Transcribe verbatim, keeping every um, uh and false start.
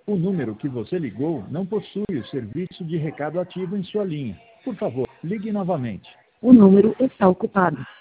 O número que você ligou não possui o serviço de recado ativo em sua linha. Por favor, ligue novamente. O número está ocupado.